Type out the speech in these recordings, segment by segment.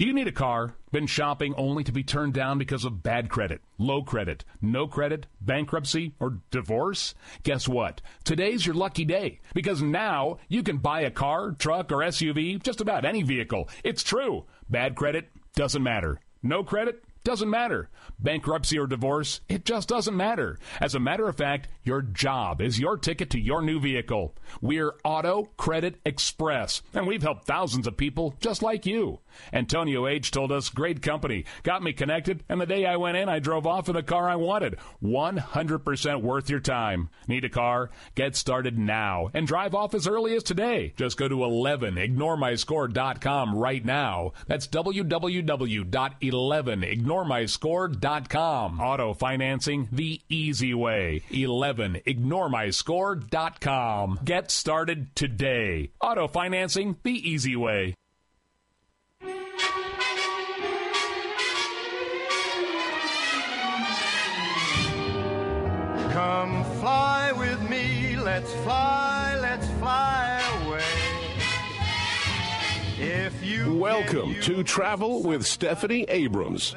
Do you need a car? Been shopping only to be turned down because of bad credit, low credit, no credit, bankruptcy, or divorce? Guess what? Today's your lucky day, because now you can buy a car, truck, or SUV, just about any vehicle. It's true. Bad credit doesn't matter. No credit doesn't matter. Bankruptcy or divorce, it just doesn't matter. As a matter of fact, your job is your ticket to your new vehicle. We're Auto Credit Express, and we've helped thousands of people just like you. Antonio H. told us, great company, got me connected, and the day I went in, I drove off in the car I wanted. 100% worth your time. Need a car? Get started now and drive off as early as today. Just go to 11ignoremyscore.com right now. That's www.11ignoremyscore.com. Auto financing the easy way. 11ignoremyscore.com. Get started today. Auto financing the easy way. Come fly with me, let's fly away. If you Welcome to Travel with Stephanie Abrams.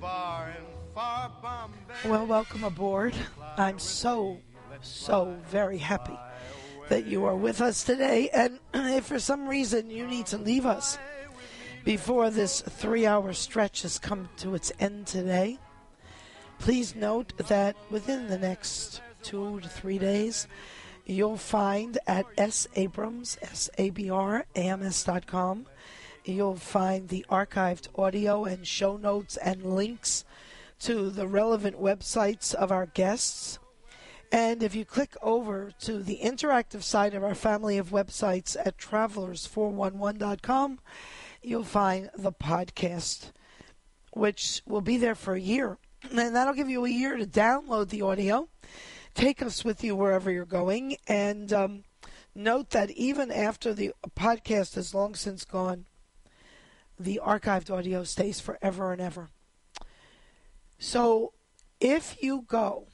Well, welcome aboard. I'm so very happy that you are with us today. And if for some reason you need to leave us before this 3-hour stretch has come to its end today, please note that within the next 2 to 3 days, you'll find at sabrams, sabrams.com, you'll find the archived audio and show notes and links to the relevant websites of our guests. And if you click over to the interactive side of our family of websites at travelers411.com, you'll find the podcast, which will be there for a year. And that'll give you a year to download the audio, take us with you wherever you're going, and note that even after the podcast is long since gone, the archived audio stays forever and ever. So if you go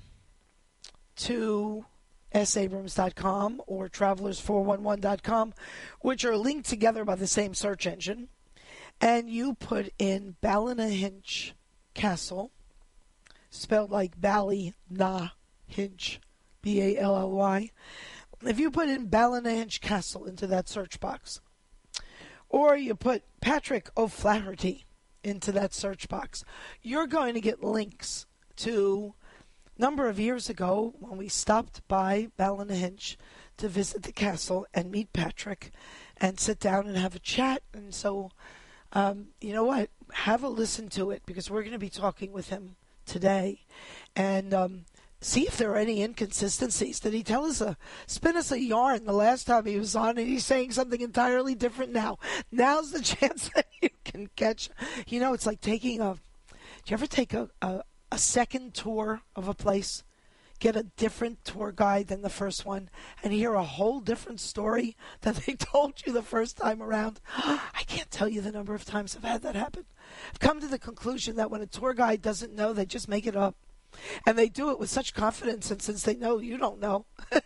to sabrams.com or travelers411.com, which are linked together by the same search engine, and you put in Ballynahinch Castle, spelled like Ballynahinch, B-A-L-L-Y. If you put in Ballynahinch Castle into that search box, or you put Patrick O'Flaherty into that search box, you're going to get links to a number of years ago when we stopped by Ballynahinch to visit the castle and meet Patrick and sit down and have a chat. And so, you know what? Have a listen to it, because we're going to be talking with him today, and see if there are any inconsistencies. Did he spin us a yarn the last time he was on, and he's saying something entirely different now? Now's the chance that you can catch. You know, it's like taking do you ever take a second tour of a place, get a different tour guide than the first one, and hear a whole different story than they told you the first time around? I can't tell you the number of times I've had that happen. I've come to the conclusion that when a tour guide doesn't know, they just make it up. And they do it with such confidence, and since they know you don't know,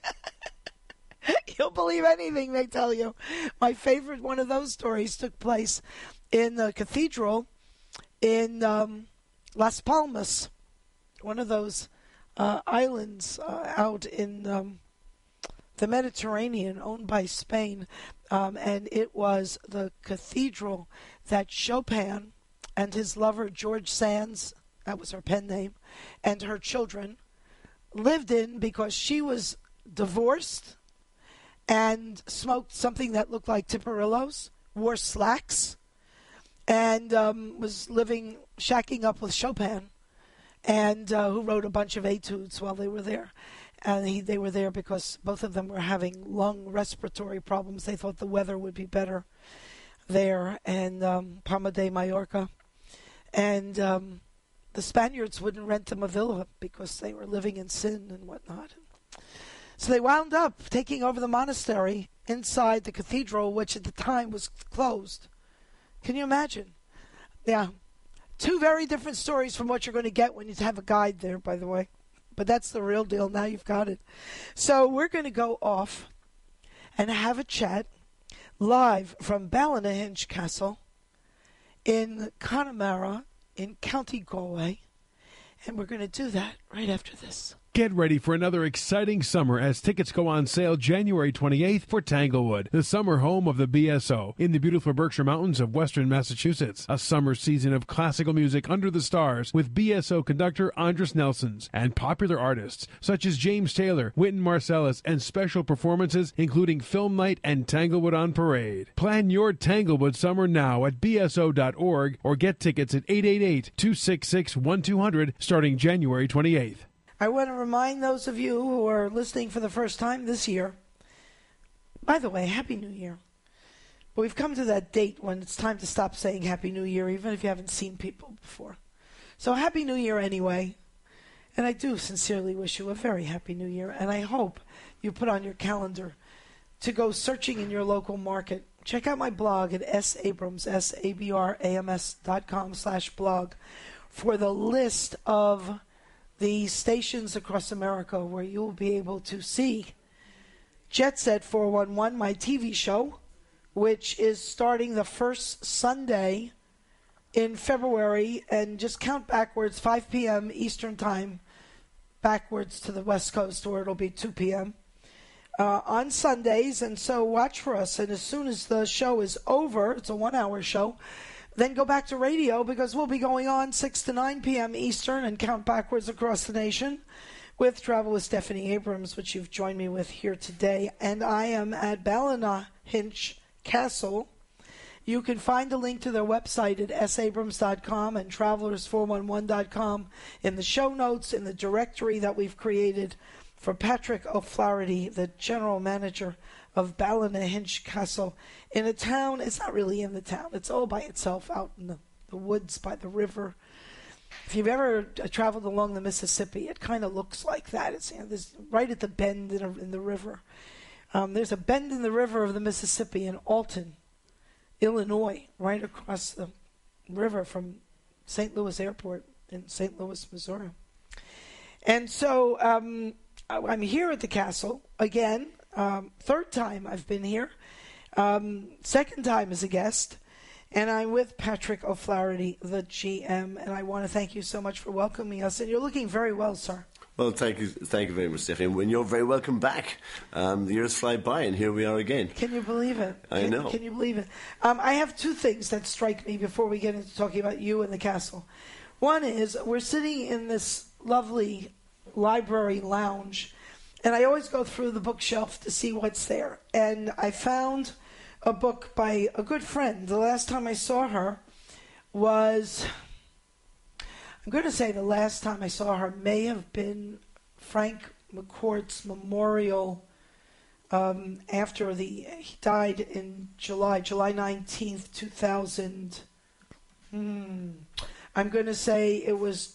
you'll believe anything they tell you. My favorite one of those stories took place in the cathedral in Las Palmas, one of those islands out in the Mediterranean owned by Spain. And it was the cathedral that Chopin and his lover George Sands, that was her pen name, and her children lived in, because she was divorced and smoked something that looked like Tiparillos, wore slacks, and was shacking up with Chopin, and who wrote a bunch of etudes while they were there. And they were there because both of them were having lung respiratory problems. They thought the weather would be better there, and Palma de Mallorca. And the Spaniards wouldn't rent them a villa because they were living in sin and whatnot. So they wound up taking over the monastery inside the cathedral, which at the time was closed. Can you imagine? Yeah. Two very different stories from what you're going to get when you have a guide there, by the way. But that's the real deal. Now you've got it. So we're going to go off and have a chat live from Ballynahinch Castle in Connemara in County Galway. And we're going to do that right after this. Get ready for another exciting summer as tickets go on sale January 28th for Tanglewood, the summer home of the BSO, in the beautiful Berkshire Mountains of western Massachusetts. A summer season of classical music under the stars with BSO conductor Andris Nelsons and popular artists such as James Taylor, Wynton Marsalis, and special performances including Film Night and Tanglewood on Parade. Plan your Tanglewood summer now at bso.org or get tickets at 888-266-1200 starting January 28th. I want to remind those of you who are listening for the first time this year, by the way, Happy New Year. But we've come to that date when it's time to stop saying Happy New Year, even if you haven't seen people before. So Happy New Year anyway. And I do sincerely wish you a very Happy New Year. And I hope you put on your calendar to go searching in your local market. Check out my blog at sabrams.com/blog for the list of the stations across America where you'll be able to see Jet Set 411, my TV show, which is starting the first Sunday in February, and just count backwards, 5 p.m. Eastern Time, backwards to the West Coast, where it'll be 2 p.m. On Sundays, and so watch for us. And as soon as the show is over, it's a 1-hour show, then go back to radio because we'll be going on 6 to 9 p.m. Eastern and count backwards across the nation with Travel with Stephanie Abrams, which you've joined me with here today. And I am at Ballynahinch Castle. You can find a link to their website at sabrams.com and travelers411.com in the show notes, in the directory that we've created for Patrick O'Flaherty, the general manager of Ballynahinch Castle, in a town. It's not really in the town. It's all by itself out in the woods by the river. If you've ever traveled along the Mississippi, it kind of looks like that. It's there's right at the bend in the river. There's a bend in the river of the Mississippi in Alton, Illinois, right across the river from St. Louis Airport in St. Louis, Missouri. And so I'm here at the castle again. Third time I've been here. Second time as a guest. And I'm with Patrick O'Flaherty, the GM. And I want to thank you so much for welcoming us. And you're looking very well, sir. Well, thank you very much, Stephanie. And you're very welcome back. The years fly by, and here we are again. Can you believe it? I know. Can you believe it? I have two things that strike me before we get into talking about you and the castle. One is we're sitting in this lovely library lounge, and I always go through the bookshelf to see what's there. And I found a book by a good friend. The last time I saw her was, I'm going to say the last time I saw her may have been Frank McCourt's memorial after he died in July 19th, 2000. I'm going to say it was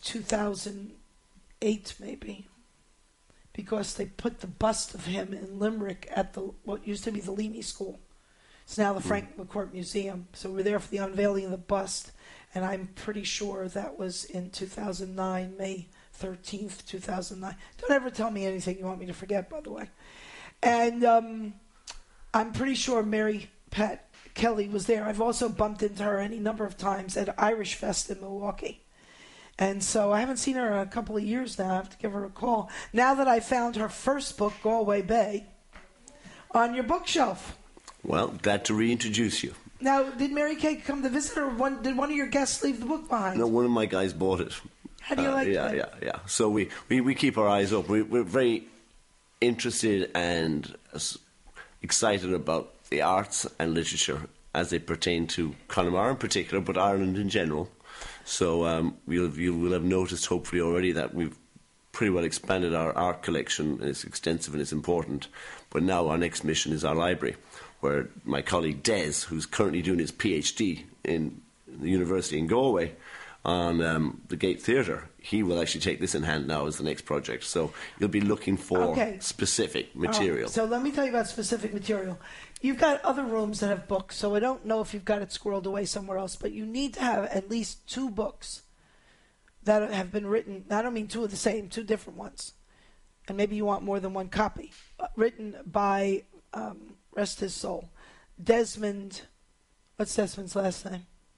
2008 maybe, because they put the bust of him in Limerick at what used to be the Leamy School. It's now the Frank McCourt Museum. So we're there for the unveiling of the bust, and I'm pretty sure that was in 2009, May 13th, 2009. Don't ever tell me anything you want me to forget, by the way. And I'm pretty sure Mary Pat Kelly was there. I've also bumped into her any number of times at Irish Fest in Milwaukee. And so I haven't seen her in a couple of years now. I have to give her a call. Now that I found her first book, Galway Bay, on your bookshelf. Well, glad to reintroduce you. Now, did Mary Kay come to visit, or did one of your guests leave the book behind? No, one of my guys bought it. How do you like that? Yeah. So we keep our eyes open. We're very interested and excited about the arts and literature as they pertain to Connemara in particular, but Ireland in general. So you will have noticed, hopefully already, that we've pretty well expanded our art collection, and it's extensive and it's important. But now our next mission is our library, where my colleague Des, who's currently doing his PhD in the university in Galway on the Gate Theatre, he will actually take this in hand now as the next project. So you'll be looking for specific material. So let me tell you about specific material. You've got other rooms that have books, so I don't know if you've got it squirreled away somewhere else, but you need to have at least 2 books that have been written. I don't mean 2 of the same, 2 different ones. And maybe you want more than 1 copy. Written by, rest his soul, Desmond. What's Desmond's last name?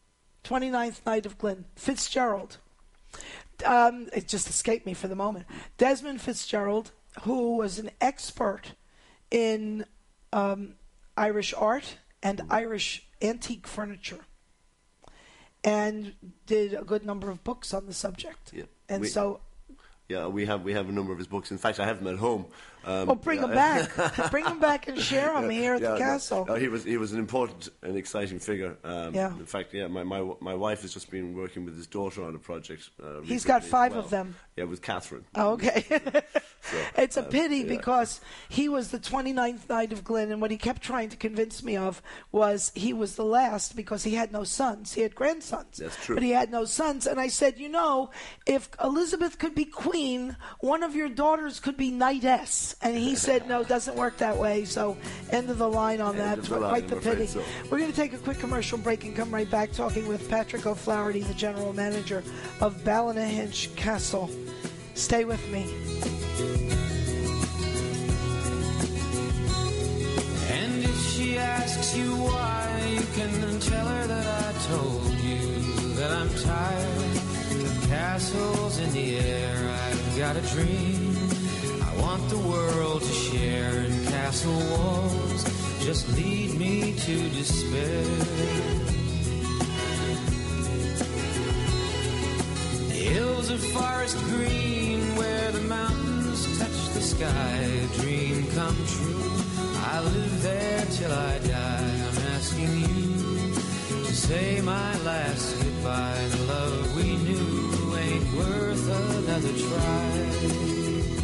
29th Night of Glyn. Fitzgerald. It just escaped me for the moment. Desmond Fitzgerald, who was an expert in Irish art and Irish antique furniture, and did a good number of books on the subject. Yeah. Yeah, we have a number of his books. In fact, I have them at home. Bring them back. Bring them back and share them here at the castle. No, he was an important and exciting figure. Yeah. In fact, my wife has just been working with his daughter on a project. He's got 5 of them. Yeah, with Catherine. Oh, okay. It's a pity because he was the 29th Knight of Glyn, and what he kept trying to convince me of was he was the last because he had no sons. He had grandsons. That's true. But he had no sons. And I said, if Elizabeth could be queen, one of your daughters could be knightess. And he said, no, it doesn't work that way. So end of the line on that. Quite the pity. So. We're going to take a quick commercial break and come right back talking with Patrick O'Flaherty, the general manager of Ballynahinch Castle. Stay with me. And if she asks you why, you can tell her that I told you that I'm tired of castles in the air. I've got a dream I want the world to share, and castle walls just lead me to despair. The hills of forest green where the mountains touch the sky, a dream come true. I live there till I die. I'm asking you to say my last goodbye. The love we knew ain't worth another try.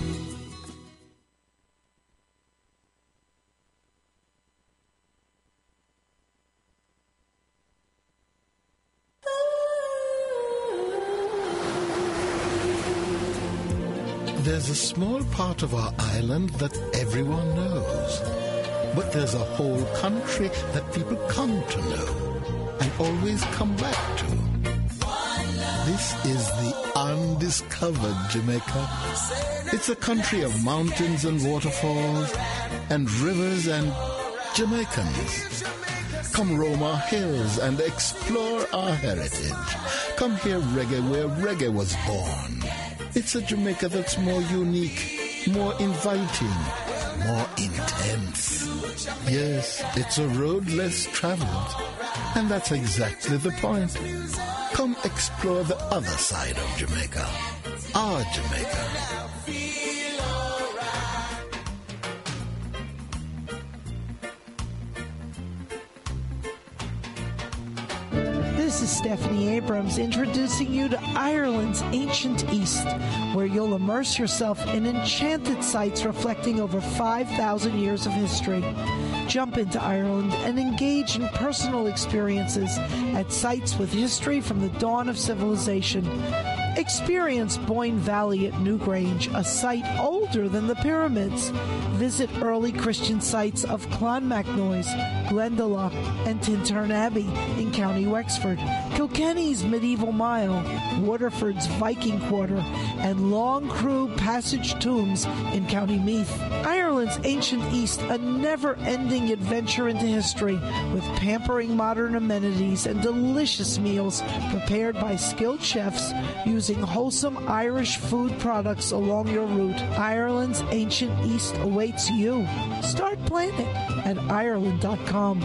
There's a small part of our island that everyone knows. But there's a whole country that people come to know and always come back to. This is the undiscovered Jamaica. It's a country of mountains and waterfalls and rivers and Jamaicans. Come roam our hills and explore our heritage. Come hear reggae where reggae was born. It's a Jamaica that's more unique, more inviting, more intense. Yes, it's a road less traveled. And that's exactly the point. Come explore the other side of Jamaica. Our Jamaica. This is Stephanie Abrams introducing you to Ireland's ancient East, where you'll immerse yourself in enchanted sites reflecting over 5,000 years of history. Jump into Ireland and engage in personal experiences at sites with history from the dawn of civilization. Experience Boyne Valley at Newgrange, a site older than the pyramids. Visit early Christian sites of Clonmacnoise, Glendalough, and Tintern Abbey in County Wexford, Kilkenny's Medieval Mile, Waterford's Viking Quarter, and Long Crew Passage Tombs in County Meath. Ireland's ancient East, a never-ending adventure into history with pampering modern amenities and delicious meals prepared by skilled chefs using wholesome Irish food products along your route. Ireland's ancient East awaits you. Start planning at Ireland.com.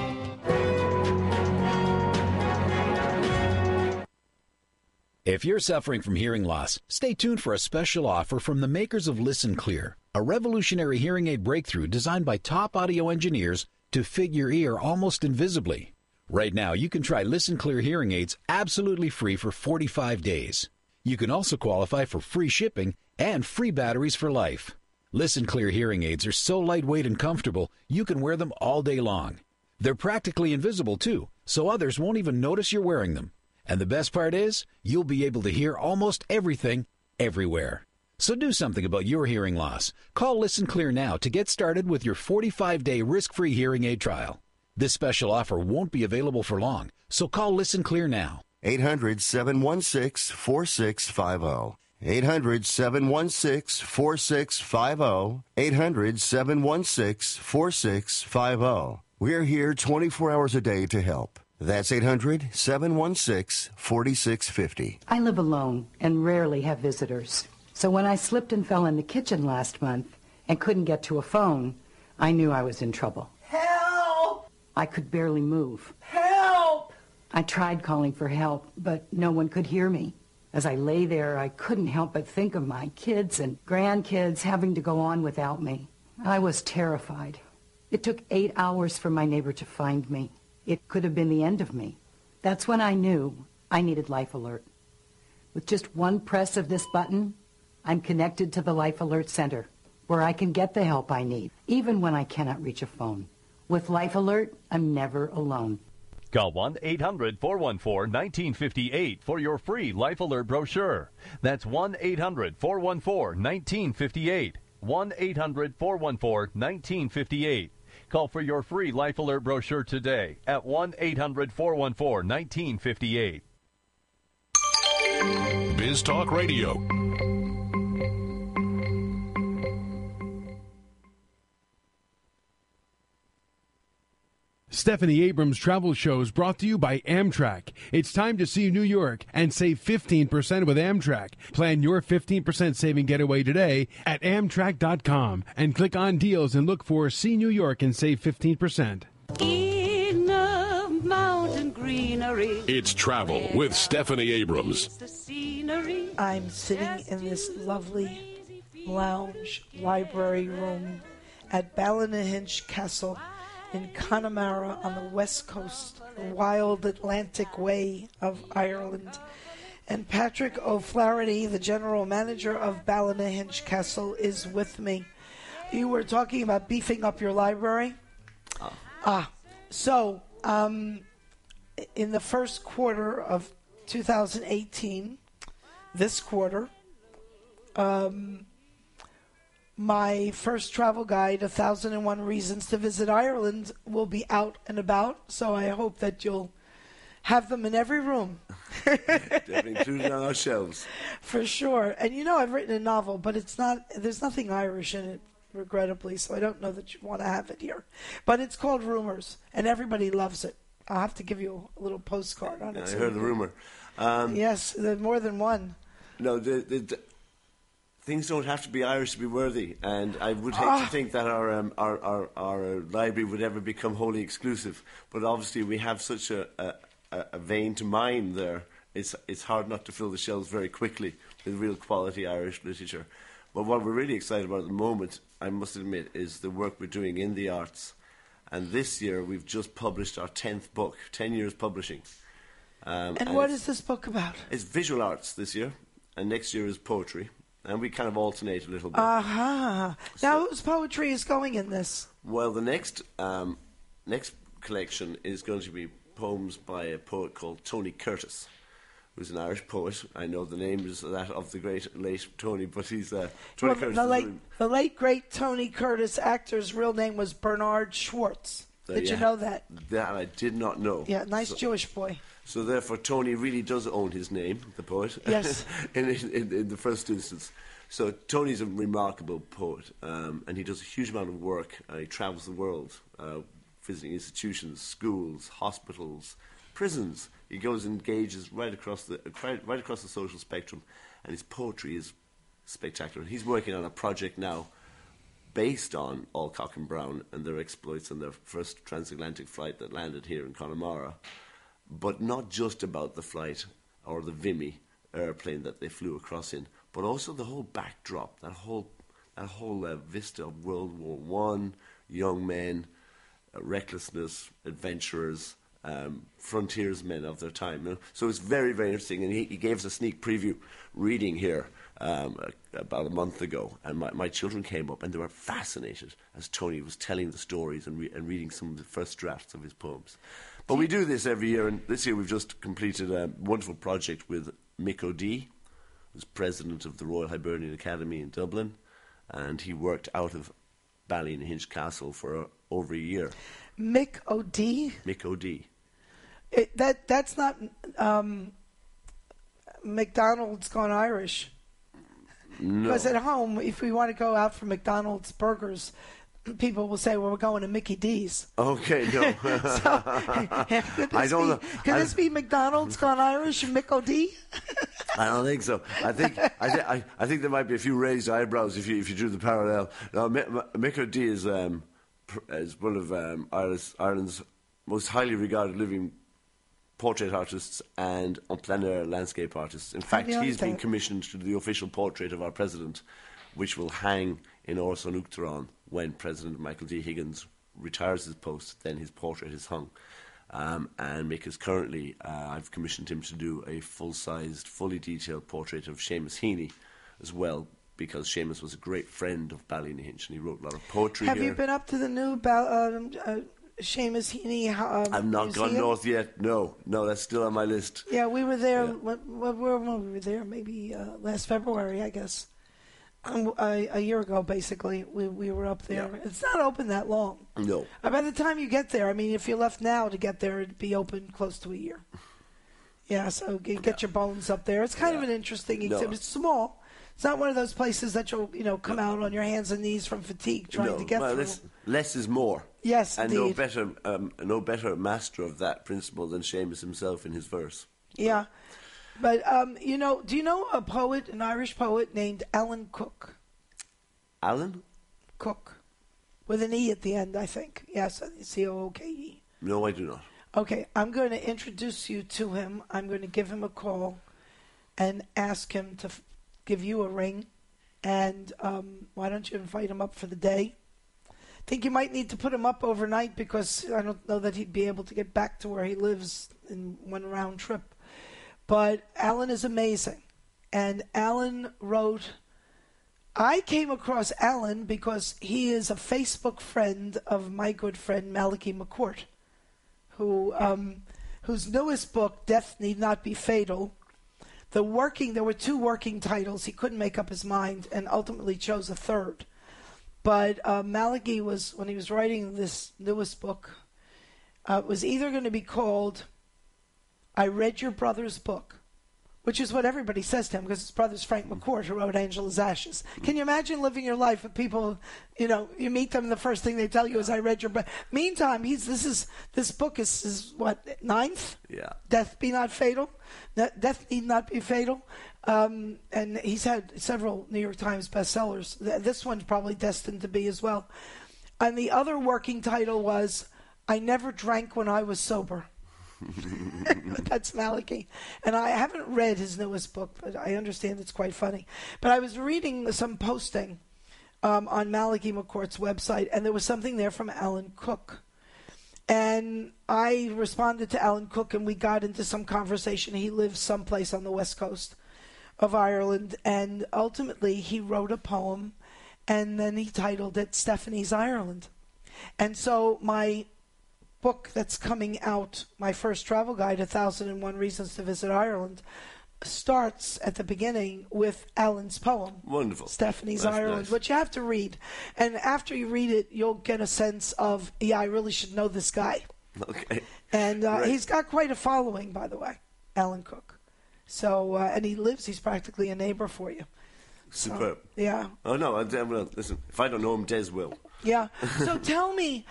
If you're suffering from hearing loss, stay tuned for a special offer from the makers of Listen Clear, a revolutionary hearing aid breakthrough designed by top audio engineers to fit your ear almost invisibly. Right now, you can try Listen Clear hearing aids absolutely free for 45 days. You can also qualify for free shipping and free batteries for life. Listen Clear hearing aids are so lightweight and comfortable, you can wear them all day long. They're practically invisible, too, so others won't even notice you're wearing them. And the best part is, you'll be able to hear almost everything, everywhere. So do something about your hearing loss. Call Listen Clear now to get started with your 45-day risk-free hearing aid trial. This special offer won't be available for long, so call Listen Clear now. 800-716-4650. 800-716-4650. 800-716-4650. We're here 24 hours a day to help. That's 800-716-4650. I live alone and rarely have visitors. So when I slipped and fell in the kitchen last month and couldn't get to a phone, I knew I was in trouble. Help! I could barely move. Help! I tried calling for help, but no one could hear me. As I lay there, I couldn't help but think of my kids and grandkids having to go on without me. I was terrified. It took 8 hours for my neighbor to find me. It could have been the end of me. That's when I knew I needed Life Alert. With just one press of this button, I'm connected to the Life Alert Center, where I can get the help I need, even when I cannot reach a phone. With Life Alert, I'm never alone. Call 1-800-414-1958 for your free Life Alert brochure. That's 1-800-414-1958. 1-800-414-1958. Call for your free Life Alert brochure today at 1-800-414-1958. Biz Talk Radio. Stephanie Abrams Travel Shows brought to you by Amtrak. It's time to see New York and save 15% with Amtrak. Plan your 15% saving getaway today at Amtrak.com and click on deals and look for See New York and save 15%. In a mountain greenery. It's Travel with Stephanie Abrams. I'm sitting in this lovely lounge library room at Ballynahinch Castle in Connemara on the west coast, the wild Atlantic way of Ireland. And Patrick O'Flaherty, the general manager of Ballynahinch Castle, is with me. You were talking about beefing up your library? So, in the first quarter of 2018, this quarter, my first travel guide, 1001 Reasons to Visit Ireland, will be out and about, so I hope that you'll have them in every room. Definitely included on our shelves. For sure. And you know, I've written a novel, but there's nothing Irish in it, regrettably, so I don't know that you want to have it here. But it's called Rumors, and everybody loves it. I'll have to give you a little postcard on it. I heard the rumor. Yes, there's more than one. No, things don't have to be Irish to be worthy, and I would hate to think that our library would ever become wholly exclusive. But obviously, we have such a vein to mine there. It's hard not to fill the shelves very quickly with real quality Irish literature. But what we're really excited about at the moment, I must admit, is the work we're doing in the arts. And this year, we've just published our 10th book, 10 years publishing. And what is this book about? It's visual arts this year, and next year is poetry. And we kind of alternate a little bit. Now, whose poetry is going in this? Well, the next collection is going to be poems by a poet called Tony Curtis, who's an Irish poet. I know the name is that of the great late Tony, but he's Tony Curtis. The late great Tony Curtis actor's real name was Bernard Schwartz. Did you know that? That I did not know. Yeah, nice Jewish boy. So therefore, Tony really does own his name, the poet. Yes. in the first instance. So Tony's a remarkable poet, and he does a huge amount of work. He travels the world, visiting institutions, schools, hospitals, prisons. He goes and engages right across the social spectrum, and his poetry is spectacular. He's working on a project now based on Alcock and Brown and their exploits on their first transatlantic flight that landed here in Connemara. But not just about the flight or the Vimy airplane that they flew across in, but also the whole backdrop, that whole vista of World War I, young men, recklessness, adventurers, frontiersmen of their time. You know? So it's very, very interesting. And he gave us a sneak preview reading here about a month ago. And my children came up and they were fascinated as Tony was telling the stories and reading some of the first drafts of his poems. But we do this every year, and this year we've just completed a wonderful project with Mick O'Dea, who's president of the Royal Hibernian Academy in Dublin, and he worked out of Ballynahinch Castle for over a year. Mick O'Dea? Mick O'Dea. That's not McDonald's gone Irish. No. Because at home, if we want to go out for McDonald's burgers, people will say, well, we're going to Mickey D's. Okay, no. I don't know. Could this be McDonald's gone Irish and Mick O'D? I don't think so. I think there might be a few raised eyebrows if you drew the parallel. No, Mick O'D is one of Ireland's most highly regarded living portrait artists and en plein air landscape artists. In fact, he's been commissioned to do the official portrait of our president, which will hang in Ors an Uachtaráin when President Michael D. Higgins retires his post. Then his portrait is hung. And Mick is currently, I've commissioned him to do a full-sized, fully detailed portrait of Seamus Heaney as well, because Seamus was a great friend of Ballynahinch and he wrote a lot of poetry Have here. you been up to the new Seamus Heaney I've not museum? gone north yet. No, that's still on my list. Yeah, we were there. When we were there, maybe last February, I guess. A year ago, basically, we were up there. Yeah. It's not open that long. No. By the time you get there, I mean, if you left now to get there, it'd be open close to a year. Yeah, so get your bones up there. It's kind of an interesting exhibit. It's small. It's not one of those places that you'll come out on your hands and knees from fatigue trying to get through. Less is more. Yes, and indeed. no better master of that principle than Seamus himself in his verse. Yeah. But, do you know a poet, an Irish poet named Alan Cook? Alan? Cook. With an E at the end, I think. Yes, C-O-O-K-E. No, I do not. Okay, I'm going to introduce you to him. I'm going to give him a call and ask him to give you a ring. And why don't you invite him up for the day? I think you might need to put him up overnight because I don't know that he'd be able to get back to where he lives in one round trip. But Alan is amazing. And Alan wrote, I came across Alan because he is a Facebook friend of my good friend Malachi McCourt, whose newest book, Death Need Not Be Fatal, there were two working titles. He couldn't make up his mind and ultimately chose a third. But Malachi when he was writing this newest book, was either going to be called I Read Your Brother's Book, which is what everybody says to him because his brother's Frank McCourt, who wrote Angela's Ashes. Can you imagine living your life with people, you meet them and the first thing they tell you is I read your book. Meantime, this book is what, 9th? Yeah. Death Be Not Fatal. Death Need Not Be Fatal. And he's had several New York Times bestsellers. This one's probably destined to be as well. And the other working title was I Never Drank When I Was Sober. That's Malachi. And I haven't read his newest book, but I understand it's quite funny. But I was reading some posting on Malachi McCourt's website, and there was something there from Alan Cook. And I responded to Alan Cook, and we got into some conversation. He lives someplace on the west coast of Ireland, and ultimately he wrote a poem, and then he titled it Stephanie's Ireland. And so my book that's coming out, my first travel guide, 1001 Reasons to Visit Ireland, starts at the beginning with Alan's poem. Wonderful. Stephanie's Ireland, nice. Which you have to read. And after you read it, you'll get a sense of, I really should know this guy. Okay. And he's got quite a following, by the way, Alan Cook. So, and he's practically a neighbor for you. Superb. So, yeah. Oh, no, well, listen, if I don't know him, Des will. Yeah. So tell me,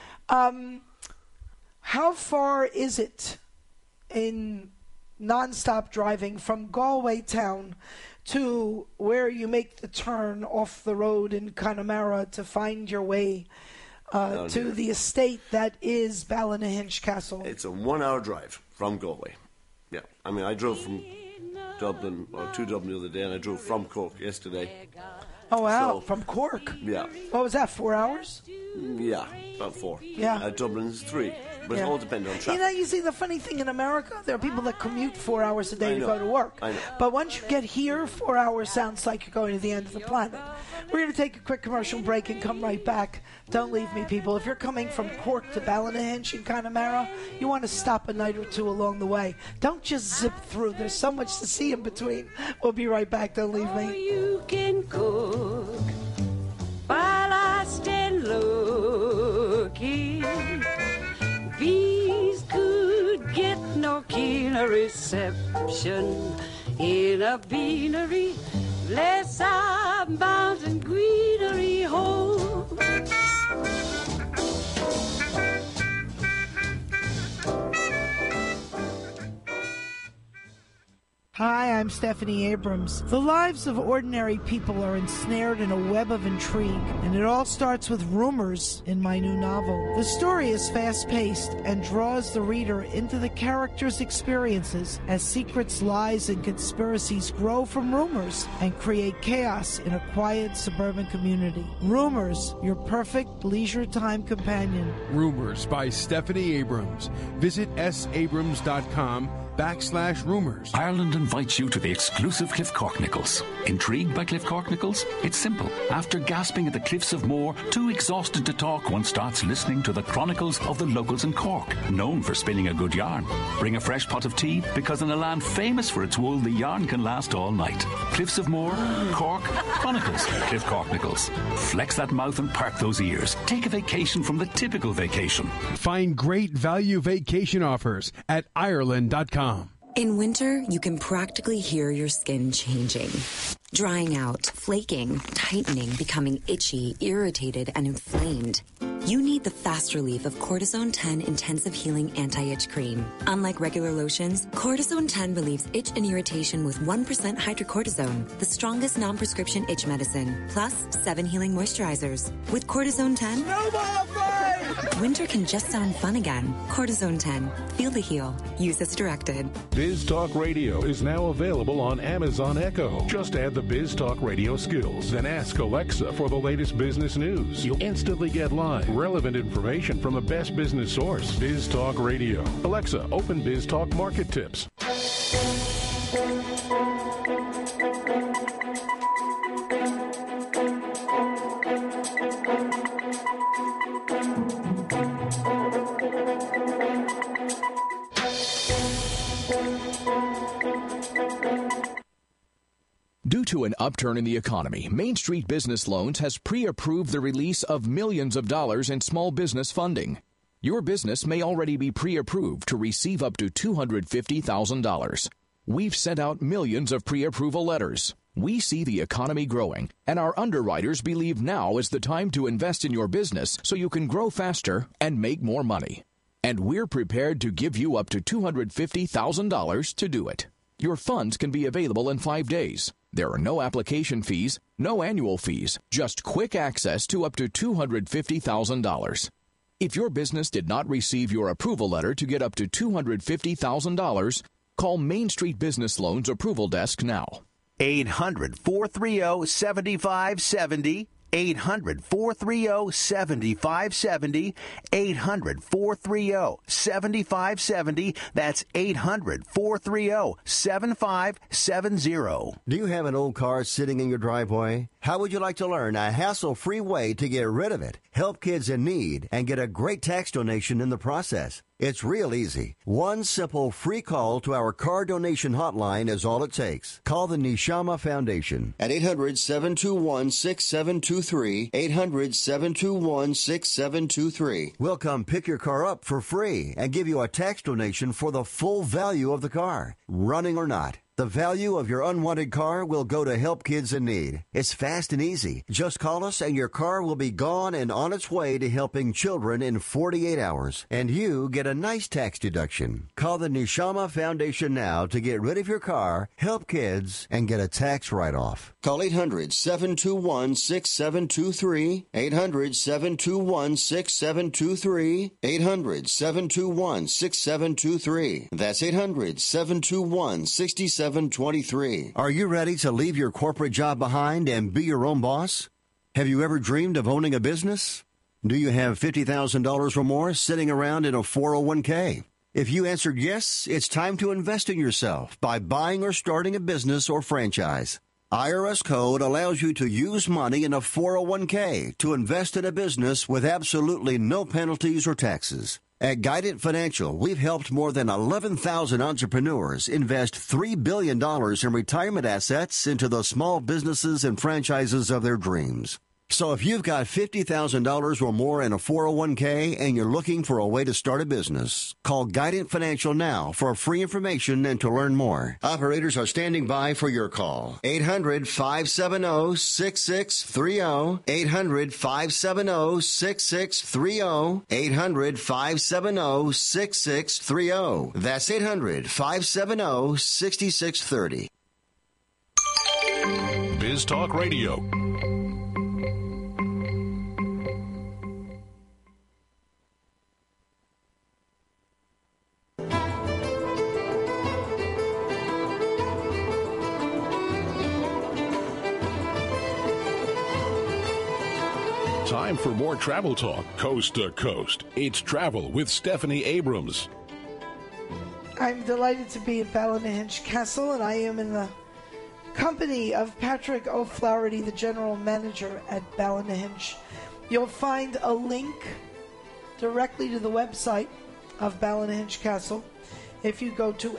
how far is it in non-stop driving from Galway town to where you make the turn off the road in Connemara to find your way to the estate that is Ballynahinch Castle? It's a 1-hour drive from Galway. Yeah, I mean, I drove from Dublin, or to Dublin the other day, and I drove from Cork yesterday. Oh, wow, from Cork? Yeah. What was that, 4 hours? Yeah, about 4. Yeah. Dublin's 3. But it all depends on traffic. You see, the funny thing in America, there are people that commute 4 hours a day to go to work. I know. But once you get here, 4 hours sounds like you're going to the end of the planet. We're going to take a quick commercial break and come right back. Don't leave me, people. If you're coming from Cork to Ballynahinch in Connemara, you want to stop a night or two along the way. Don't just zip through. There's so much to see in between. We'll be right back. Don't leave me. You can cook while I stand looking. Bees could get no keener reception in a beanery, less our mountain greenery hold. Hi, I'm Stephanie Abrams. The lives of ordinary people are ensnared in a web of intrigue, and it all starts with rumors in my new novel. The story is fast-paced and draws the reader into the characters' experiences as secrets, lies, and conspiracies grow from rumors and create chaos in a quiet suburban community. Rumors, your perfect leisure time companion. Rumors by Stephanie Abrams. Visit sabrams.com/rumors. Ireland invites you to the exclusive Cliff Corknickles. Intrigued by Cliff Corknickles? It's simple. After gasping at the cliffs of Moher, too exhausted to talk, one starts listening to the chronicles of the locals in Cork, known for spinning a good yarn. Bring a fresh pot of tea, because in a land famous for its wool, the yarn can last all night. Cliffs of Moher, Cork, Chronicles, Cliff Corknickles. Flex that mouth and park those ears. Take a vacation from the typical vacation. Find great value vacation offers at Ireland.com. In winter, you can practically hear your skin changing. Drying out, flaking, tightening, becoming itchy, irritated, and inflamed. You need the fast relief of Cortisone 10 Intensive Healing Anti-Itch Cream. Unlike regular lotions, Cortisone 10 relieves itch and irritation with 1% hydrocortisone, the strongest non-prescription itch medicine, plus 7 healing moisturizers. With Cortisone 10, winter can just sound fun again. Cortisone 10. Feel the heal. Use as directed. Biz Talk Radio is now available on Amazon Echo. Just add the Biz Talk Radio skills, then ask Alexa for the latest business news. You'll instantly get live, relevant information from the best business source. Biz Talk Radio. Alexa, open Biz Talk Market Tips. Due to an upturn in the economy, Main Street Business Loans has pre-approved the release of millions of dollars in small business funding. Your business may already be pre-approved to receive up to $250,000. We've sent out millions of pre-approval letters. We see the economy growing, and our underwriters believe now is the time to invest in your business so you can grow faster and make more money. And we're prepared to give you up to $250,000 to do it. Your funds can be available in 5 days. There are no application fees, no annual fees, just quick access to up to $250,000. If your business did not receive your approval letter to get up to $250,000, call Main Street Business Loans Approval Desk now. 800-430-7570. 800-430-7570. 800-430-7570. That's 800-430-7570. Do you have an old car sitting in your driveway? How would you like to learn a hassle-free way to get rid of it, help kids in need, and get a great tax donation in the process? It's real easy. One simple free call to our car donation hotline is all it takes. Call the Neshama Foundation at 800-721-6723, 800-721-6723. We'll come pick your car up for free and give you a tax donation for the full value of the car, running or not. The value of your unwanted car will go to help kids in need. It's fast and easy. Just call us and your car will be gone and on its way to helping children in 48 hours. And you get a nice tax deduction. Call the Neshama Foundation now to get rid of your car, help kids, and get a tax write-off. Call 800-721-6723, 800-721-6723, 800-721-6723. That's 800-721-6723. Are you ready to leave your corporate job behind and be your own boss? Have you ever dreamed of owning a business? Do you have $50,000 or more sitting around in a 401k? If you answered yes, it's time to invest in yourself by buying or starting a business or franchise. IRS code allows you to use money in a 401k to invest in a business with absolutely no penalties or taxes. At Guidant Financial, we've helped more than 11,000 entrepreneurs invest $3 billion in retirement assets into the small businesses and franchises of their dreams. So if you've got $50,000 or more in a 401k and you're looking for a way to start a business, call Guidant Financial now for free information and to learn more. Operators are standing by for your call. 800-570-6630. 800-570-6630. 800-570-6630. That's 800-570-6630. Biz Talk Radio. Time for more travel talk, coast to coast. It's Travel with Stephanie Abrams. I'm delighted to be at Ballinahinch Castle, and I am in the company of Patrick O'Flaherty, the general manager at Ballinahinch. You'll find a link directly to the website of Ballinahinch Castle if you go to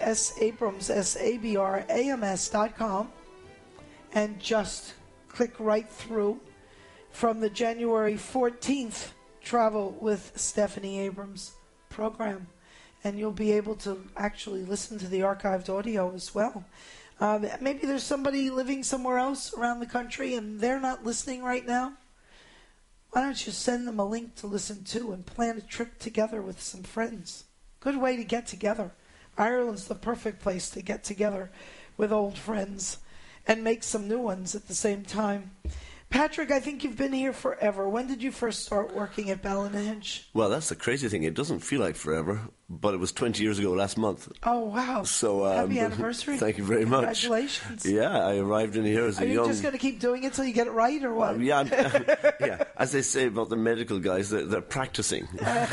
sabrams.com and just click right through from the January 14th Travel with Stephanie Abrams program. And you'll be able to actually listen to the archived audio as well. Maybe there's somebody living somewhere else around the country and they're not listening right now. Why don't you send them a link to listen to and plan a trip together with some friends? Good way to get together. Ireland's the perfect place to get together with old friends and make some new ones at the same time. Patrick, I think you've been here forever. When did you first start working at Ballinahinch? Well, that's the crazy thing. It doesn't feel like forever, but it was 20 years ago last month. Oh, wow. So, happy anniversary. Thank you very much. Congratulations. Yeah, I arrived in here as a young... Are you just going to keep doing it till you get it right, or what? Yeah. As they say about the medical guys, they're practicing.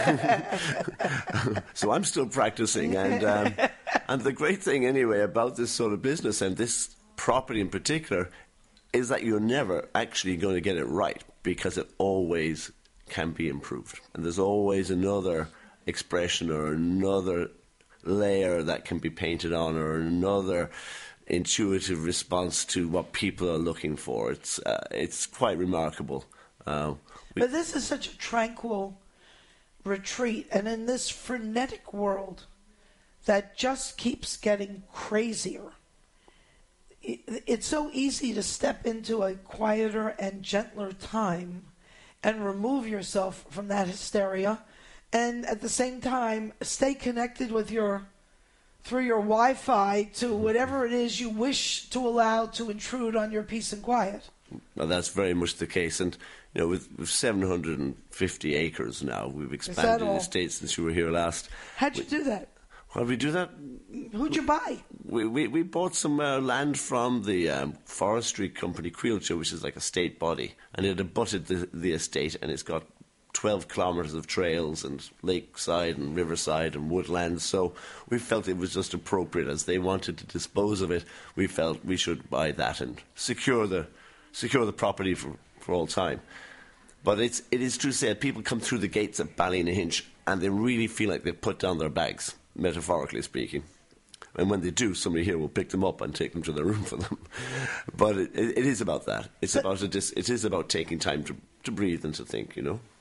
So I'm still practicing. And the great thing, anyway, about this sort of business and this property in particular is that you're never actually going to get it right because it always can be improved. And there's always another expression or another layer that can be painted on or another intuitive response to what people are looking for. It's quite remarkable. But this is such a tranquil retreat, and in this frenetic world that just keeps getting crazier, it's so easy to step into a quieter and gentler time and remove yourself from that hysteria, and at the same time stay connected with through your Wi-Fi to whatever it is you wish to allow to intrude on your peace and quiet. Well, that's very much the case, and with 750 acres now, we've expanded the estate since you were here last. How'd you do that? How did we do that? Who'd you buy? We bought some land from the forestry company, Creelcha, which is like a state body, and it abutted the estate, and it's got 12 kilometres of trails and lakeside and riverside and woodlands. So we felt it was just appropriate. As they wanted to dispose of it, we felt we should buy that and secure the property for all time. But it is true to say that people come through the gates at Ballinahinch and they really feel like they've put down their bags, metaphorically speaking. And when they do, somebody here will pick them up and take them to their room for them. But it is about that. It is about taking time to breathe and to think,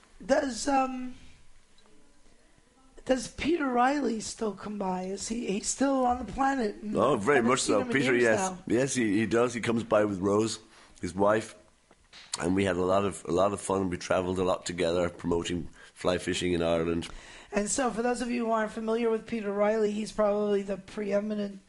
Does Peter Riley still come by? Is he's still on the planet? Oh, very much so. Peter, yes. Now. Yes, he does. He comes by with Rose, his wife, and we had a lot of fun. We travelled a lot together promoting fly fishing in Ireland. And so, for those of you who aren't familiar with Peter Riley, he's probably the preeminent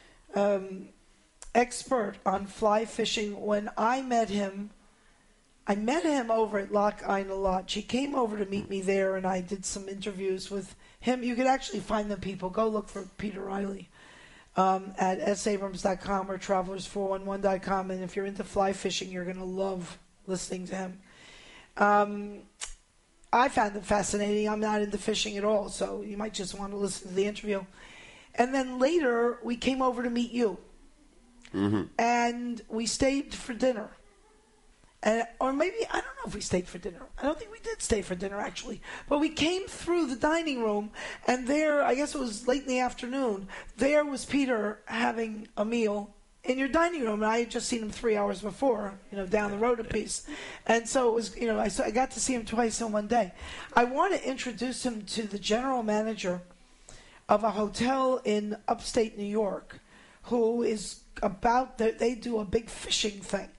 expert on fly fishing. When I met him over at Loch Inna Lodge. He came over to meet me there, and I did some interviews with him. You could actually find them, people. Go look for Peter Riley at sabrams.com or travelers411.com. And if you're into fly fishing, you're going to love listening to him. I found it fascinating. I'm not into fishing at all, so you might just want to listen to the interview. And then later, we came over to meet you. Mm-hmm. And we stayed for dinner. Or maybe, I don't know if we stayed for dinner. I don't think we did stay for dinner, actually. But we came through the dining room, and there, I guess it was late in the afternoon, there was Peter having a meal in your dining room, and I had just seen him 3 hours before, down the road a piece. And so it was, I got to see him twice in one day. I want to introduce him to the general manager of a hotel in upstate New York, who is they do a big fishing thing.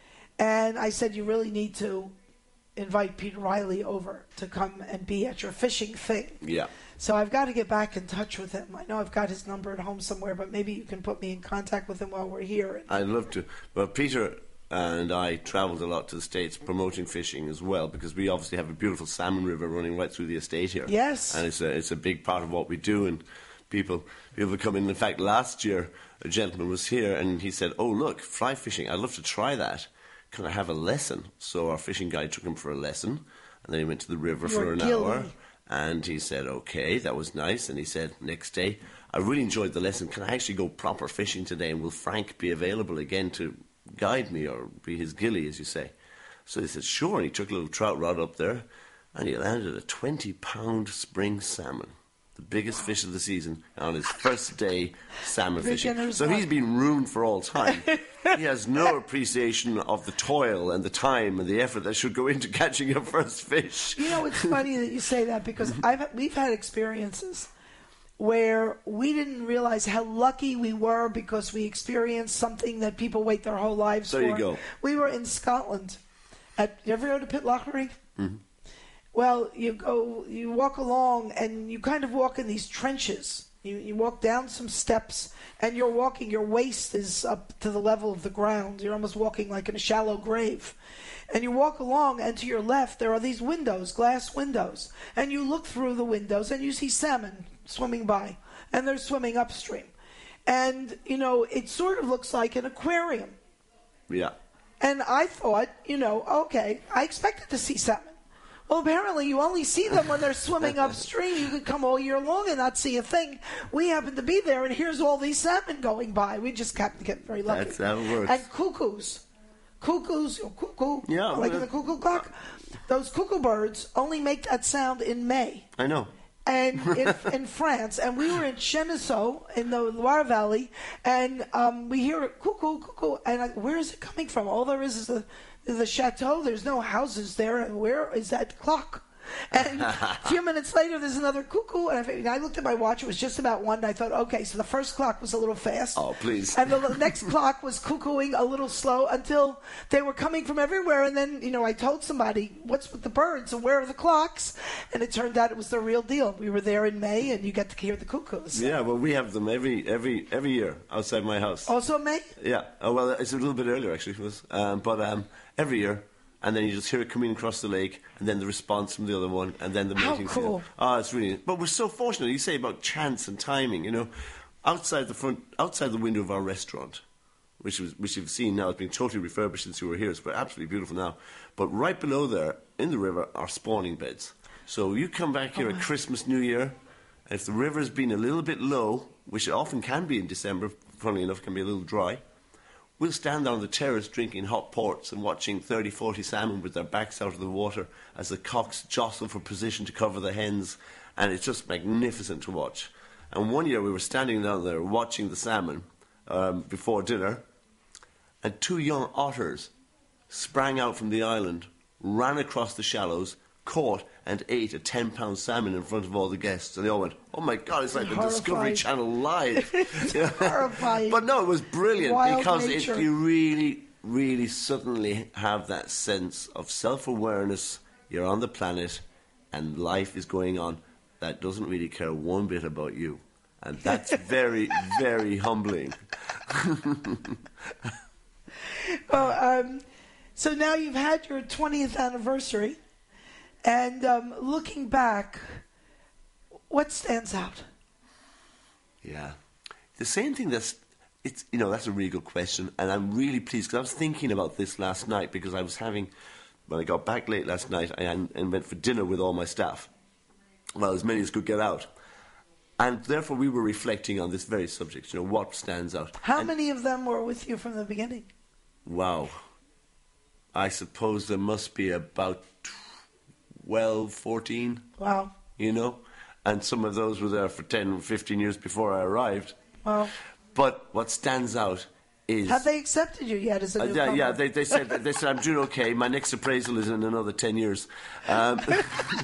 And I said, you really need to invite Peter Riley over to come and be at your fishing thing. Yeah. So I've got to get back in touch with him. I know I've got his number at home somewhere, but maybe you can put me in contact with him while we're here. I'd love to. Well, Peter and I travelled a lot to the States promoting fishing as well, because we obviously have a beautiful salmon river running right through the estate here. Yes. And it's a big part of what we do, and people come in. In fact, last year, a gentleman was here, and he said, oh, look, fly fishing. I'd love to try that. Can I have a lesson? So our fishing guide took him for a lesson, and then he went to the river for an hour. And he said, okay, that was nice. And he said, next day, I really enjoyed the lesson. Can I actually go proper fishing today? And will Frank be available again to guide me, or be his gilly, as you say? So he said, sure. And he took a little trout rod up there, and he landed a 20-pound spring salmon, the biggest fish of the season, on his first day salmon fishing. So he's been ruined for all time. He has no appreciation of the toil and the time and the effort that should go into catching your first fish. It's funny that you say that, because we've had experiences where we didn't realize how lucky we were because we experienced something that people wait their whole lives for. There you go. We were in Scotland. You ever go to Pitlochry? Mm-hmm. Well, you walk along, and you kind of walk in these trenches. You walk down some steps, and you're walking, your waist is up to the level of the ground. You're almost walking like in a shallow grave. And you walk along, and to your left, there are these windows, glass windows. And you look through the windows, and you see salmon swimming by, and they're swimming upstream. And, it sort of looks like an aquarium. Yeah. And I thought, okay, I expected to see salmon. Well, apparently you only see them when they're swimming upstream. You could come all year long and not see a thing. We happened to be there, and here's all these salmon going by. We just happened to get very lucky. That's how it works. And cuckoo, yeah, like in the cuckoo clock. Those cuckoo birds only make that sound in May. I know. And in France, and we were in Cheneseau in the Loire Valley, and we hear it, cuckoo, cuckoo, and where is it coming from? All there is the chateau. There's no houses there, and where is that clock? And a few minutes later, there's another cuckoo, and I looked at my watch. It was just about 1, and I thought, okay, so the first clock was a little fast. Oh, please. And the next clock was cuckooing a little slow until they were coming from everywhere, and then, I told somebody, what's with the birds, and where are the clocks? And it turned out it was the real deal. We were there in May, and you get to hear the cuckoos. Yeah, well, we have them every year outside my house. Also May? Yeah. Oh, well, it's a little bit earlier, actually. But every year. And then you just hear it coming across the lake, and then the response from the other one, and then the mating. How cool. It's really... But we're so fortunate. You say about chance and timing, outside the window of our restaurant, which you've seen now, it's been totally refurbished since you were here. It's absolutely beautiful now. But right below there, in the river, are spawning beds. So you come back here at Christmas, New Year, and if the river's been a little bit low, which it often can be in December, funnily enough, can be a little dry, we'll stand on the terrace drinking hot ports and watching 30, 40 salmon with their backs out of the water as the cocks jostle for position to cover the hens, and it's just magnificent to watch. And one year we were standing down there watching the salmon before dinner, and 2 young otters sprang out from the island, ran across the shallows, caught and ate a 10-pound salmon in front of all the guests, and they all went, oh my God, it's like the Discovery Channel live. It's horrifying. But no, it was brilliant. Wild because nature. You really, really suddenly have that sense of self-awareness. You're on the planet and life is going on that doesn't really care one bit about you, and that's very, very humbling. Well, so now you've had your 20th anniversary. And looking back, what stands out? Yeah, the same thing. That's a really good question, and I'm really pleased because I was thinking about this last night because when I got back late last night, and went for dinner with all my staff. Well, as many as could get out, and therefore we were reflecting on this very subject. What stands out? How many of them were with you from the beginning? Wow, I suppose there must be about 12, 14. Wow. And some of those were there for 10 or 15 years before I arrived. Wow. But what stands out is... Have they accepted you yet as a newcomer? Yeah, they said I'm doing okay. My next appraisal is in another 10 years. But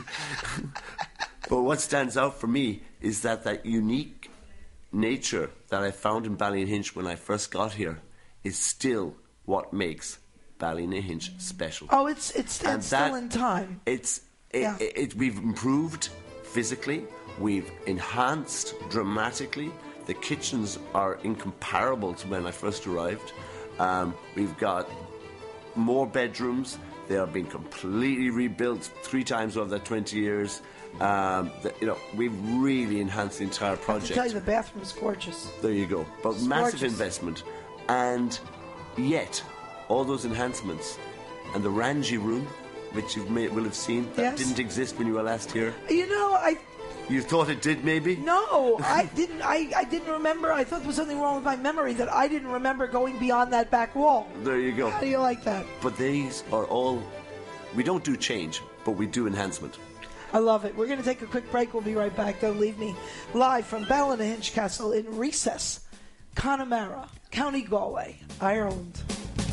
what stands out for me is that unique nature that I found in Ballynahinch when I first got here is still what makes Ballynahinch special. Oh, it's still in time. We've improved physically. We've enhanced dramatically. The kitchens are incomparable to when I first arrived. We've got more bedrooms. They have been completely rebuilt 3 times over that 20 years. We've really enhanced the entire project. I can tell you the bathroom's gorgeous. There you go. But It's massive gorgeous. investment. And yet, all those enhancements and the Ranji room, which you will have seen, that didn't exist when you were last here. You thought it did, maybe? No, I didn't. I didn't remember. I thought there was something wrong with my memory that I didn't remember going beyond that back wall. There you go. How do you like that? But these are all... We don't do change, but we do enhancement. I love it. We're going to take a quick break. We'll be right back. Don't leave me. Live from Ballynahinch Castle in Recess, Connemara, County Galway, Ireland.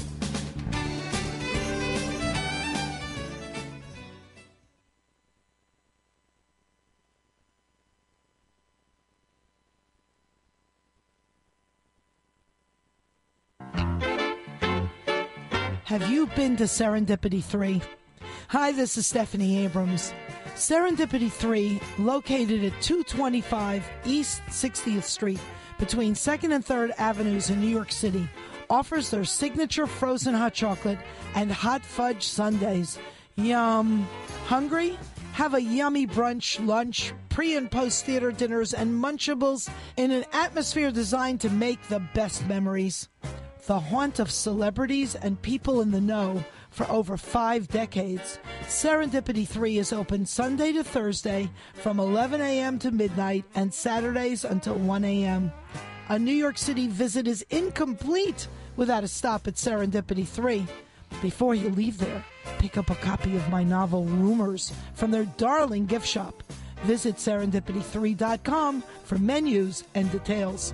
Have you been to Serendipity 3? Hi, this is Stephanie Abrams. Serendipity 3, located at 225 East 60th Street between 2nd and 3rd Avenues in New York City, offers their signature frozen hot chocolate and hot fudge sundaes. Yum. Hungry? Have a yummy brunch, lunch, pre- and post-theater dinners, and Munchables in an atmosphere designed to make the best memories. The haunt of celebrities and people in the know for over 5 decades, Serendipity 3 is open Sunday to Thursday from 11 a.m. to midnight and Saturdays until 1 a.m. A New York City visit is incomplete without a stop at Serendipity 3. Before you leave there, pick up a copy of my novel Rumors from their darling gift shop. Visit serendipity3.com for menus and details.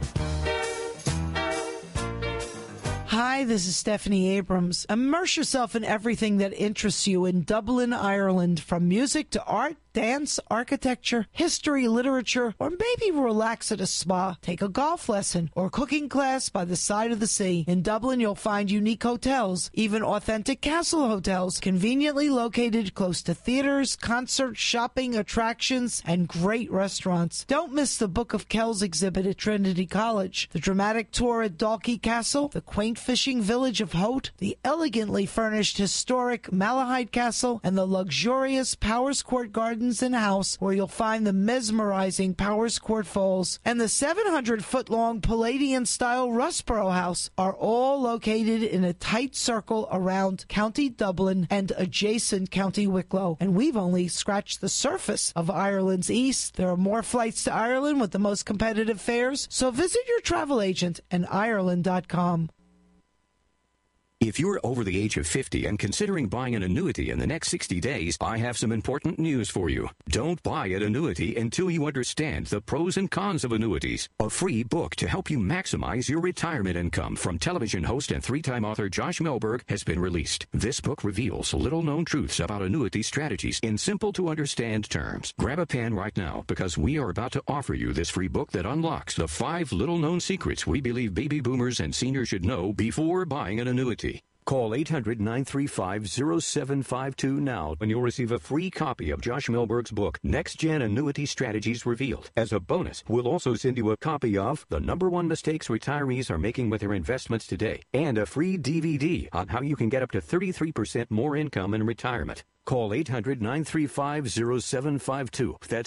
Hi, this is Stephanie Abrams. Immerse yourself in everything that interests you in Dublin, Ireland, from music to art, dance, architecture, history, literature, or maybe relax at a spa, take a golf lesson, or cooking class by the side of the sea. In Dublin, you'll find unique hotels, even authentic castle hotels, conveniently located close to theaters, concerts, shopping, attractions, and great restaurants. Don't miss the Book of Kells exhibit at Trinity College, the dramatic tour at Dalkey Castle, the quaint fishing village of Hote, the elegantly furnished historic Malahide Castle, and the luxurious Powers Court Gardens and House, where you'll find the mesmerizing Powers Court Falls, and the 700-foot-long Palladian-style Rusborough House are all located in a tight circle around County Dublin and adjacent County Wicklow. And we've only scratched the surface of Ireland's east. There are more flights to Ireland with the most competitive fares, so visit your travel agent and Ireland.com. If you're over the age of 50 and considering buying an annuity in the next 60 days, I have some important news for you. Don't buy an annuity until you understand the pros and cons of annuities. A free book to help you maximize your retirement income from television host and 3-time author Josh Melberg has been released. This book reveals little-known truths about annuity strategies in simple-to-understand terms. Grab a pen right now because we are about to offer you this free book that unlocks the 5 little-known secrets we believe baby boomers and seniors should know before buying an annuity. Call 800-935-0752 now and you'll receive a free copy of Josh Melberg's book, Next Gen Annuity Strategies Revealed. As a bonus, we'll also send you a copy of The #1 Mistakes Retirees Are Making with Their Investments Today and a free DVD on how you can get up to 33% more income in retirement. Call 800-935-0752. That's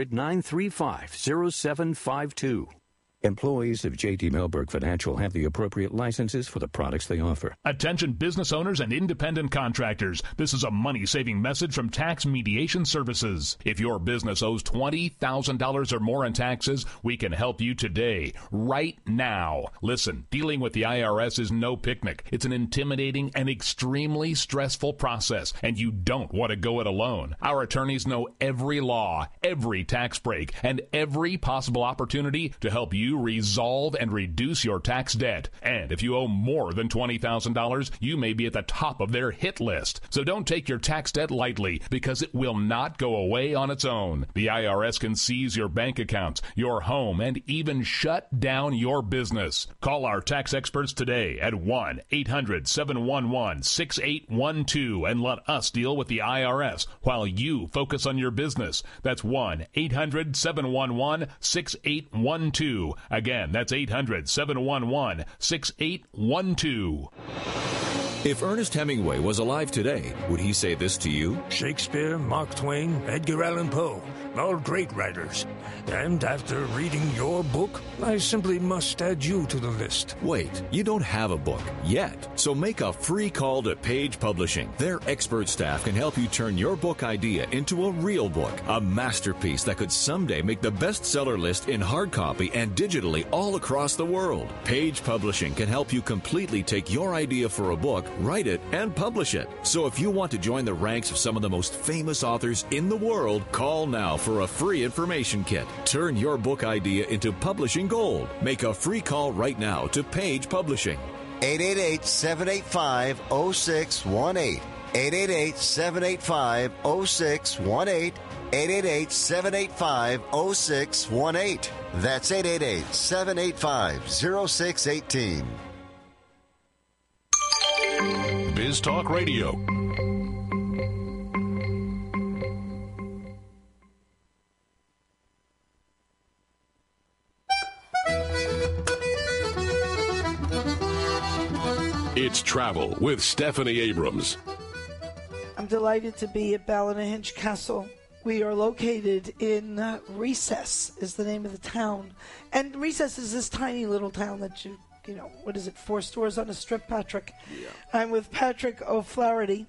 800-935-0752. Employees of J.D. Melberg Financial have the appropriate licenses for the products they offer. Attention business owners and independent contractors. This is a money-saving message from Tax Mediation Services. If your business owes $20,000 or more in taxes, we can help you today, right now. Listen, dealing with the IRS is no picnic. It's an intimidating and extremely stressful process, and you don't want to go it alone. Our attorneys know every law, every tax break, and every possible opportunity to help you you resolve and reduce your tax debt. And if you owe more than $20,000, you may be at the top of their hit list. So don't take your tax debt lightly, because it will not go away on its own. The IRS can seize your bank accounts, your home, and even shut down your business. Call our tax experts today at 1-800-711-6812 and let us deal with the IRS while you focus on your business. That's 1-800-711-6812. Again, that's 800-711-6812. If Ernest Hemingway was alive today, would he say this to you? Shakespeare, Mark Twain, Edgar Allan Poe, all great writers. And after reading your book, I simply must add you to the list. Wait, you don't have a book yet. So make a free call to Page Publishing. Their expert staff can help you turn your book idea into a real book, a masterpiece that could someday make the bestseller list in hard copy and digitally all across the world. Page Publishing can help you completely take your idea for a book, write it, and publish it. So if you want to join the ranks of some of the most famous authors in the world, call now for a free information kit. Turn your book idea into publishing gold. Make a free call right now to Page Publishing. 888-785-0618. 888-785-0618. 888-785-0618. That's 888-785-0618. Biz Talk Radio. It's Travel with Stephanie Abrams. I'm delighted to be at Ballynahinch Castle. We are located in Recess, is the name of the town. And Recess is this tiny little town that you know, what is it, 4 stores on a strip, Patrick? Yeah. I'm with Patrick O'Flaherty.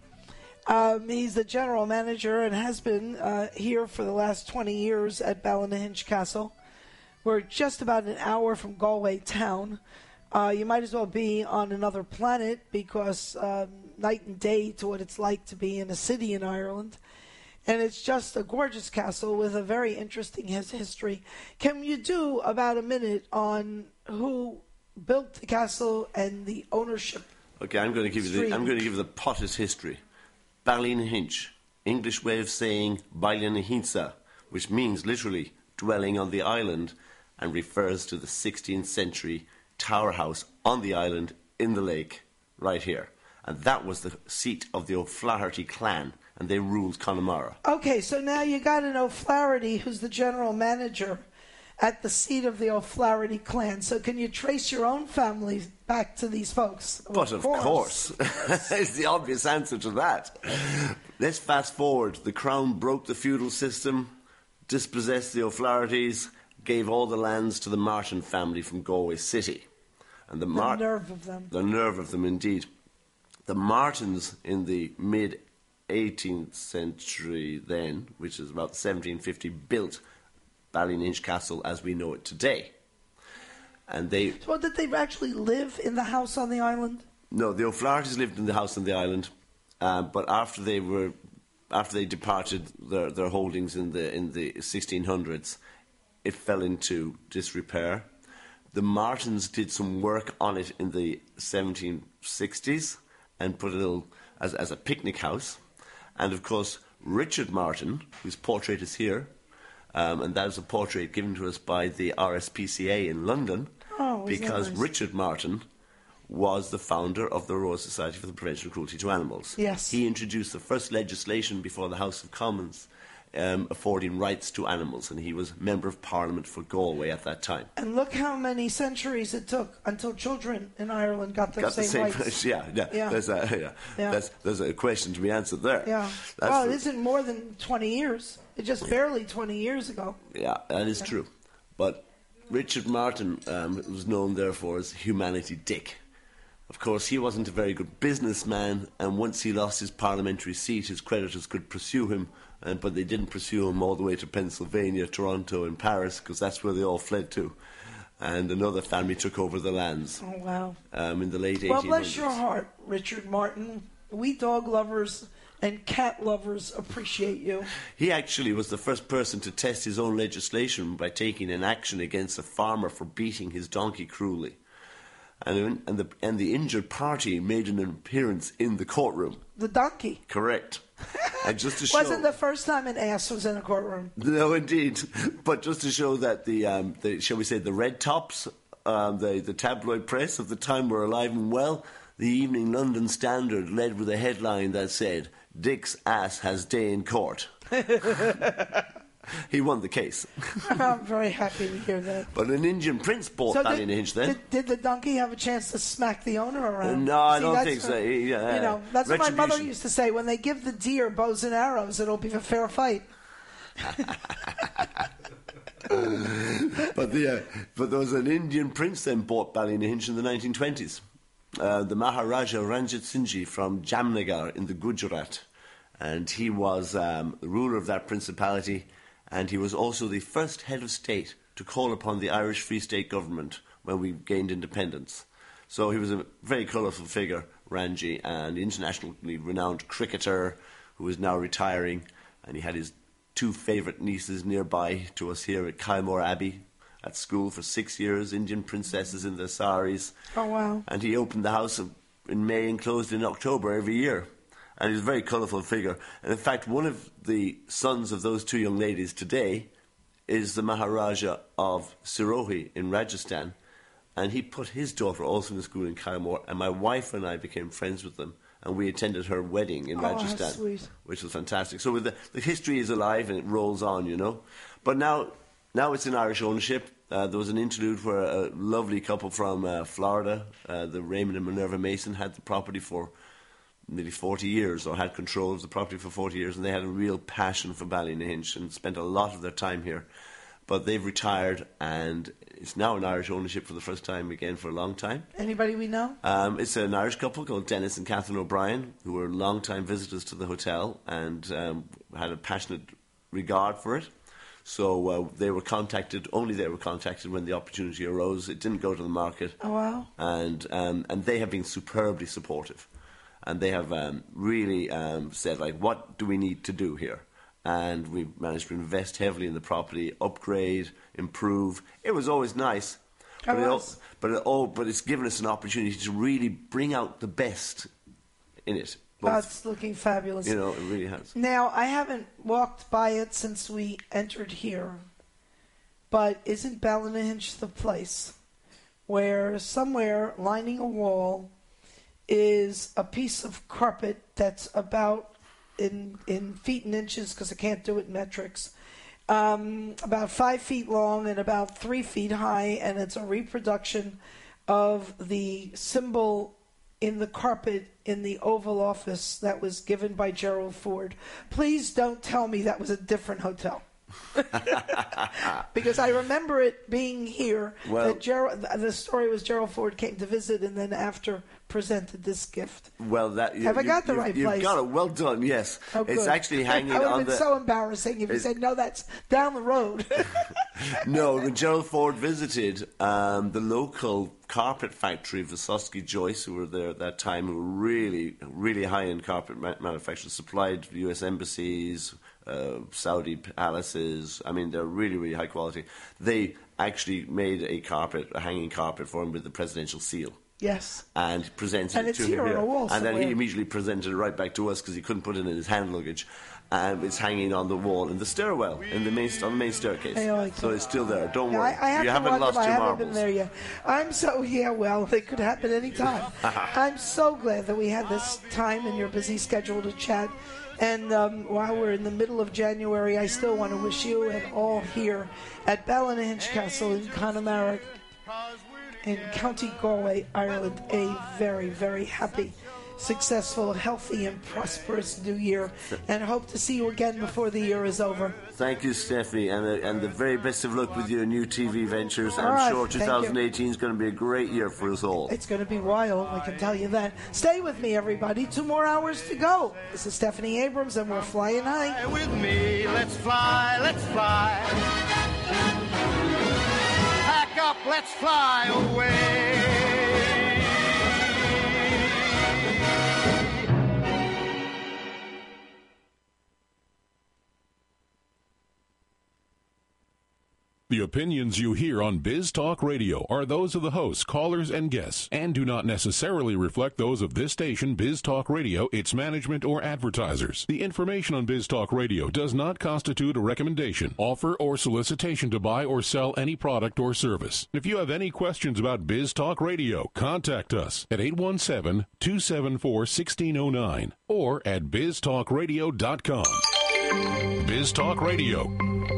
He's the general manager and has been here for the last 20 years at Ballynahinch Castle. We're just about an hour from Galway town. You might as well be on another planet, because night and day to what it's like to be in a city in Ireland. And it's just a gorgeous castle with a very interesting history. Can you do about a minute on who built the castle and the ownership? Okay, I'm going to give you the potted history. Ballynahinch, English way of saying Ballynahinsa, which means literally dwelling on the island, and refers to the 16th century tower house on the island in the lake right here. And that was the seat of the O'Flaherty clan, and they ruled Connemara. Okay, so now you got an O'Flaherty who's the general manager at the seat of the O'Flaherty clan. So can you trace your own family back to these folks? But of course. It's the obvious answer to that. Let's fast forward. The Crown broke the feudal system, dispossessed the O'Flahertys, gave all the lands to the Martin family from Galway City. And the nerve of them. The nerve of them, indeed. The Martins in the mid-18th century then, which is about 1750, built Ballynahinch Castle as we know it today. And they... So did they actually live in the house on the island? No, the O'Flahertys lived in the house on the island, but after they departed their holdings in the 1600s, it fell into disrepair. The Martins did some work on it in the 1760s and put it a little as a picnic house. And of course, Richard Martin, whose portrait is here, and that is a portrait given to us by the RSPCA in London, because Richard Martin was the founder of the Royal Society for the Prevention of Cruelty to Animals. Yes. He introduced the first legislation before the House of Commons affording rights to animals, and he was Member of Parliament for Galway at that time. And look how many centuries it took until children in Ireland got the same rights. Yeah. There's a question to be answered there. Yeah. Well, it isn't more than 20 years. It's just barely 20 years ago. Yeah, that is true. But Richard Martin was known, therefore, as Humanity Dick. Of course, he wasn't a very good businessman, and once he lost his parliamentary seat, his creditors could pursue him, but they didn't pursue him all the way to Pennsylvania, Toronto, and Paris, because that's where they all fled to. And another family took over the lands. Oh, wow. In the late 1800s. Well, bless your heart, Richard Martin. We dog lovers and cat lovers appreciate you. He actually was the first person to test his own legislation by taking an action against a farmer for beating his donkey cruelly. And the injured party made an appearance in the courtroom. The donkey. Correct. And just to show, wasn't the first time an ass was in a courtroom. No, indeed. But just to show that the shall we say, the red tops, the tabloid press of the time were alive and well, the Evening London Standard led with a headline that said, "Dick's ass has day in court." He won the case. I'm very happy to hear that. But an Indian prince bought Ballynahinch then. Did the donkey have a chance to smack the owner around? No, I don't think so. That's what my mother used to say. When they give the deer bows and arrows, it'll be a fair fight. But there was an Indian prince then bought Ballynahinch in the 1920s. The Maharaja Ranjit Singh from Jamnagar in the Gujarat. And he was the ruler of that principality, and he was also the first head of state to call upon the Irish Free State government when we gained independence. So he was a very colourful figure, Ranji, and internationally renowned cricketer who is now retiring, and he had his two favourite nieces nearby to us here at Kylemore Abbey at school for 6 years, Indian princesses in their saris. Oh, wow. And he opened the house in May and closed in October every year. And he's a very colourful figure. And in fact, one of the sons of those two young ladies today is the Maharaja of Sirohi in Rajasthan. And he put his daughter also in the school in Kylemore, and my wife and I became friends with them. And we attended her wedding in Rajasthan, how sweet. Which was fantastic. So with the history is alive and it rolls on, you know. But now it's in Irish ownership. There was an interlude where a lovely couple from Florida, the Raymond and Minerva Mason, had the property for nearly 40 years, or had control of the property for 40 years, and they had a real passion for Ballynahinch and spent a lot of their time here. But they've retired, and it's now in Irish ownership for the first time again for a long time. Anybody we know? It's an Irish couple called Dennis and Catherine O'Brien, who were long-time visitors to the hotel and had a passionate regard for it. So they were contacted when the opportunity arose. It didn't go to the market. Oh, wow. And they have been superbly supportive. And they have really said, like, what do we need to do here? And we managed to invest heavily in the property, upgrade, improve. It was always nice. But it's given us an opportunity to really bring out the best in it. It's looking fabulous. You know, it really has. Now, I haven't walked by it since we entered here, but isn't Ballynahinch the place where somewhere lining a wall is a piece of carpet that's about in feet and inches, because I can't do it in metrics, about 5 feet long and about 3 feet high, and it's a reproduction of the symbol in the carpet in the Oval Office that was given by Gerald Ford. Please don't tell me that was a different hotel. Because I remember it being here. Well, the story was Gerald Ford came to visit and then after presented this gift. Well, have I got the right place? You've got it. Well done. Yes, oh, it's actually hanging on the. That would have been so embarrassing if you said no. That's down the road. No, when Gerald Ford visited the local carpet factory, Visosky Joyce, who were there at that time, who were really, really high-end carpet manufacturers, supplied U.S. embassies, Saudi palaces. I mean, they're really, really high quality. They actually made a hanging carpet for him with the presidential seal. Yes. And presented it to him here. On a wall and then he somewhere. immediately presented it right back to us because he couldn't put it in his hand luggage. It's hanging on the wall in the stairwell, on the main staircase. So it's still there. Don't worry. I you haven't lost your I haven't marbles. been there yet. It could happen any time. I'm so glad that we had this time in your busy schedule to chat. And while we're in the middle of January, I still want to wish you and all here at Ballynahinch Castle in Connemara in County Galway, Ireland, a very, very happy, successful, healthy, and prosperous new year, and hope to see you again before the year is over. Thank you, Stephanie, and the very best of luck with your new TV ventures. All I'm right, sure 2018 is going to be a great year for us all. It's going to be wild, I can tell you that. Stay with me, everybody. 2 more hours to go. This is Stephanie Abrams, and we're flying high. With me, let's fly, let's fly. Pack up, let's fly away. The opinions you hear on Biz Talk Radio are those of the hosts, callers, and guests, and do not necessarily reflect those of this station, Biz Talk Radio, its management, or advertisers. The information on Biz Talk Radio does not constitute a recommendation, offer, or solicitation to buy or sell any product or service. If you have any questions about Biz Talk Radio, contact us at 817-274-1609 or at biztalkradio.com. Biz Talk Radio.